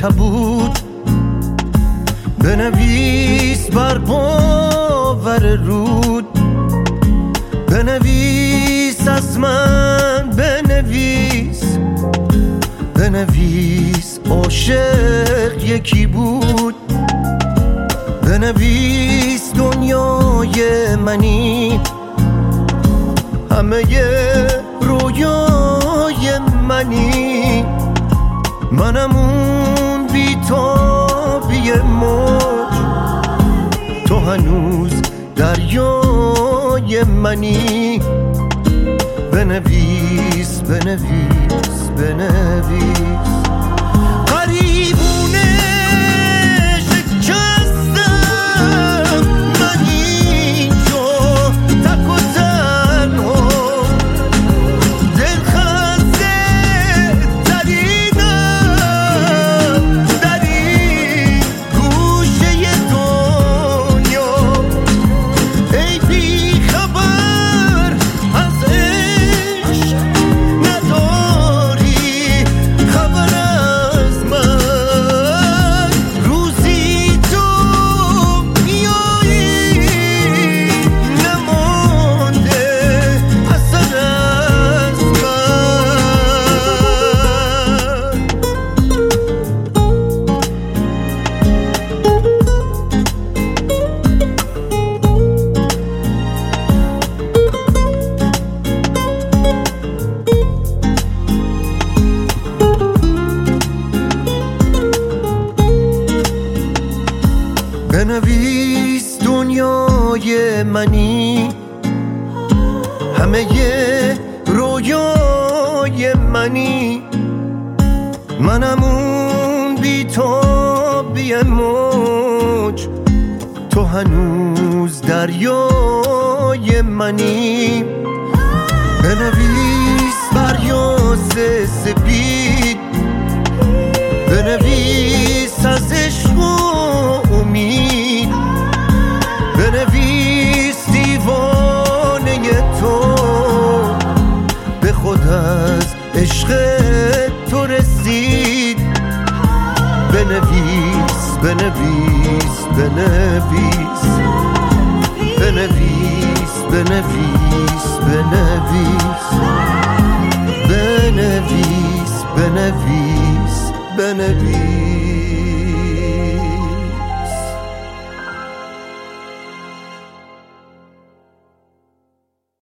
کبود، بنویس بر باور رود، بنویس از من، بنویس عاشق یکی بود، بنویس دنیای منی، همه رویای منی، منم اون بی‌تابی موج، تو هنوز دریای منی. بنویس بنویس بنویس. قریبونه شکستم من اینجا تک و تنها، دلخسته ترینم در این گوشه دنیا، ای بی خبر از عشق نداری خبر از من، روزی تو میایی نمانده اثر از بنویس دنیای منی، همه رویای منی، منم اون بی‌تابی موج، تو هنوز دریای منی. بنویس بر یاس سپید، بنویس از عشق و امید، بنویس دیوانه تو به خود از عشق تو رسید. بنویس بنویس بنویس بنویس بنویس بنویس بنویس بنویس بنویس.